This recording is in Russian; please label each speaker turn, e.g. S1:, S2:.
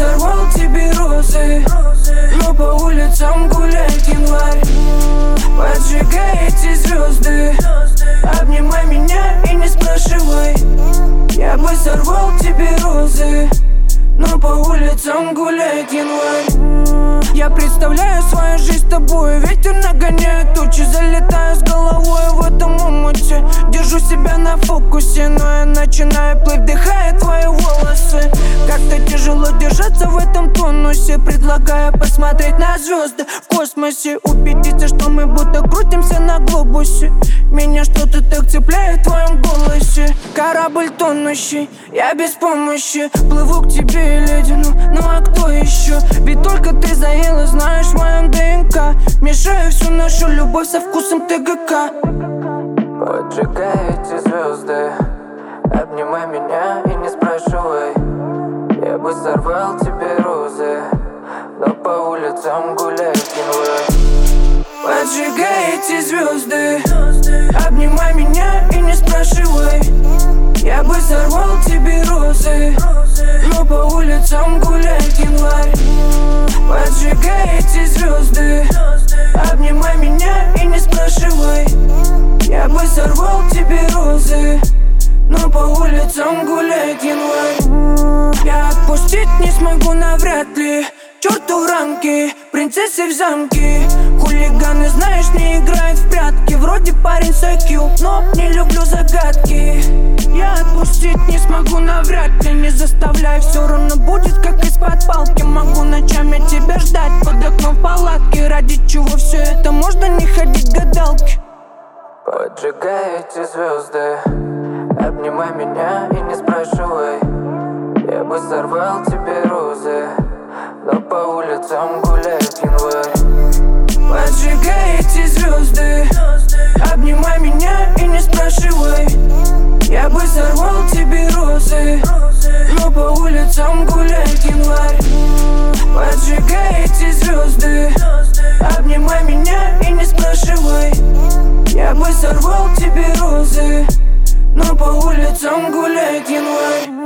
S1: сорвал тебе розы, но по улицам гуляет январь. Поджигай эти звезды, обнимай меня и не спрашивай. Я бы сорвал тебе розы, но по улицам гуляет январь. Я представляю свою жизнь с тобой. Ветер нагоняет тучи, залетаю с головой в этом омуте. Держу себя на фокусе, но я начинаю плыть, вдыхая твои волосы. Как-то тяжело держаться в этом тонусе. Предлагаю посмотреть на звезды в космосе, убедиться, что мы будто крутимся на глобусе. Меня что-то так цепляет в твоем голосе. Корабль тонущий, я без помощи плыву к тебе и ледяну. Ну а кто еще? Ведь только ты заела, знаешь, в моем ДНК. Мешаю всю нашу любовь со вкусом ТГК.
S2: Поджигай эти звезды, обнимай меня и не спрашивай. Я бы сорвал тебе розы, но по улицам гуляет январь.
S1: Поджигай эти звезды, обнимай меня и не спрашивай. Я бы сорвал тебе розы, но по улицам гуляет январь. Поджигай эти звезды, обнимай меня и не спрашивай. Я бы сорвал тебе розы, но по улицам гуляет январь. Я отпустить не смогу навряд ли. Черту в рамки, принцессы в замке. Хулиганы, знаешь, не играют в прятки. Вроде парень с IQ, но не люблю загадки. Я отпустить не смогу навряд ли. Не заставляй, все равно будет как из-под палки. Могу ночами тебя ждать под окном в палатке. Ради чего все это, можно не ходить гадалки.
S2: Поджигай эти звезды, обнимай меня и не спрашивай. Я бы сорвал тебе розы, но по улицам гуляет январь.
S1: Поджигай эти звезды, обнимай меня и не спрашивай. Я бы сорвал тебе розы, но по улицам гуляет январь. Поджигай эти звезды, обнимай меня и не спрашивай. Я бы сорвал тебе розы, но по улицам гуляет январь.